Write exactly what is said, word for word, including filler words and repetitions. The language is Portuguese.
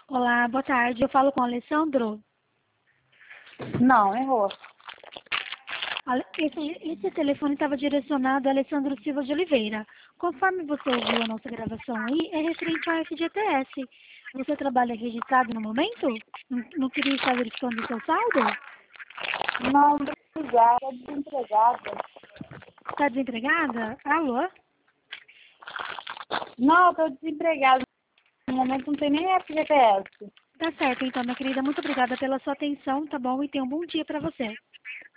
Olá, boa tarde. Eu falo com o Alessandro. Não, errou. Ale- Esse, esse telefone estava direcionado a Alessandro Silva de Oliveira. Conforme você ouviu a nossa gravação aí, é referente ao F G T S. Você trabalha registrado no momento? Não, não queria estar verificando o seu saldo? Não, desempregada, desempregada. Está desempregada? Alô? Não, eu tô desempregada. No momento não tem nem F G T S. Tá certo, então, minha querida. Muito obrigada pela sua atenção, tá bom? E tenha um bom dia para você.